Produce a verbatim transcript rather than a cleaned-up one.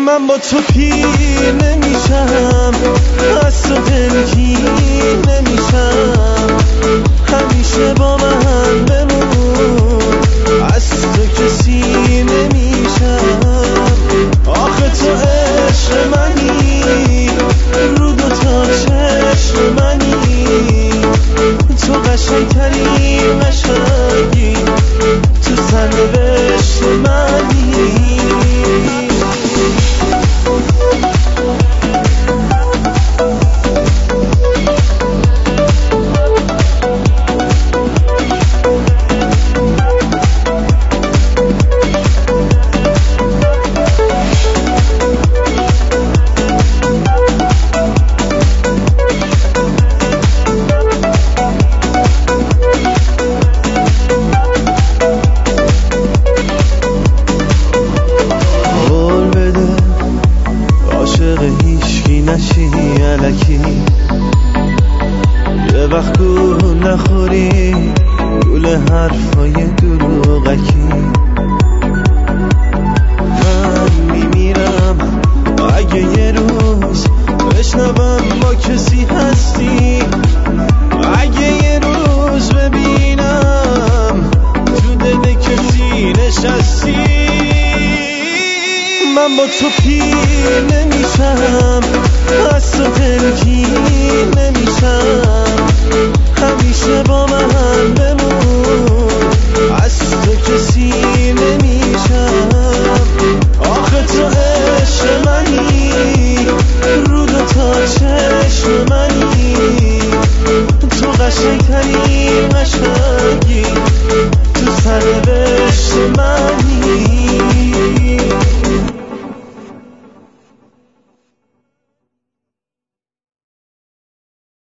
من با تو پیر نمیشم، از تو دلگیر نمیشم، همیشه با من بمون، از تو کسی نمیشم. آخه تو عشق منی، رو دو تا چشم منی، تو قشنگترین قشنگی، تو سرنوشت منی. یه وقت گول نخوری گول حرفای دروغکی. من میمیرم اگه یه روز بشنوم با کسی هستی، اگه یه روز ببینم تو دل کسی نشستی. من با تو پیر نمیشم، از تو دلگیر نمیشم، همیشه با من